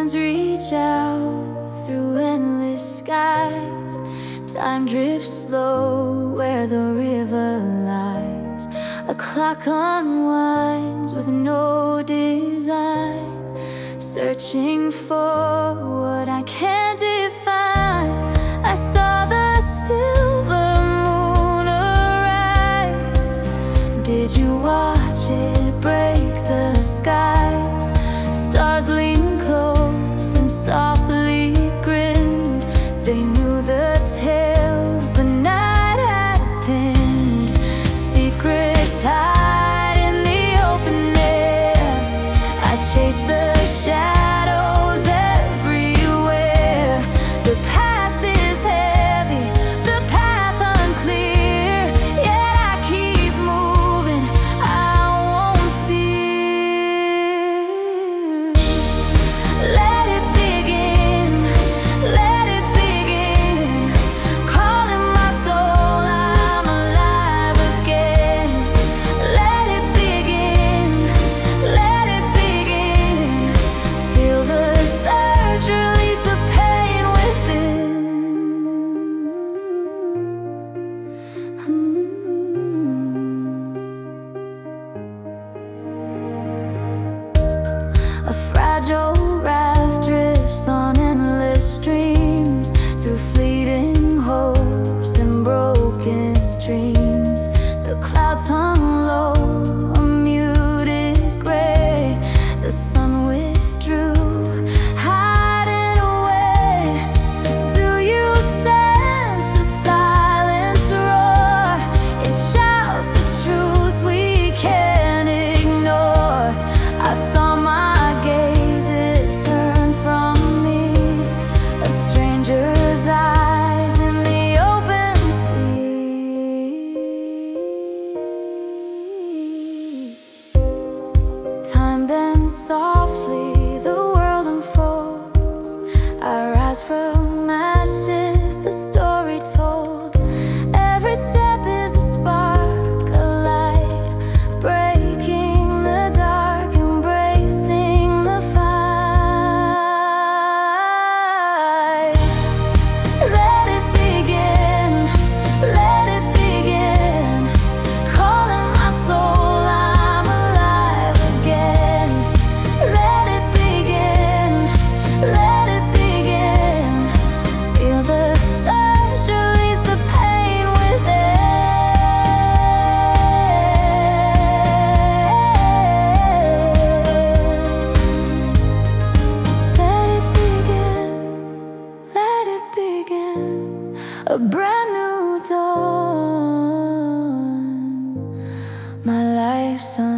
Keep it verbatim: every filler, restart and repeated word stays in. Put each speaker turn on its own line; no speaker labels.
hands reach out through endless skies. Time drifts slow where the river lies. A clock unwinds with no design, searching for what I can't define. I saw the silver moon arise. Did you watch it break the skies? Stars leaned close and softly grinned. They knew the tales the night had pinned. Secrets hide in the open air. I chased the shadows everywhere. The past is heavy, the path unclear. Yet I keep moving, I won't fear. Let it begin, let it begin. Calling my soul, I'm alive again. Let it begin, let it begin. Feel the surge, release the pain within. Hmm. A fragile raft drifts on endless streams, through fleeting hopes and broken dreams. The clouds hung low, a muted gray. The sun withdrew, hiding away. Do you sense the silence roar? It shouts the truth we can't ignore. I saw my gaze, it turned from me. A stranger's eyes in the open sea. Time bends softly, the world unfolds. I rise from ashes, the story told. Every step is a spark, a light, breaking the dark, embracing the fight. Let it begin, let it begin. Calling my soul, I'm alive again. Let it begin, let it begin. Feel the surge, release the pain within. Let it begin, let it begin. A brand new dawn. My life's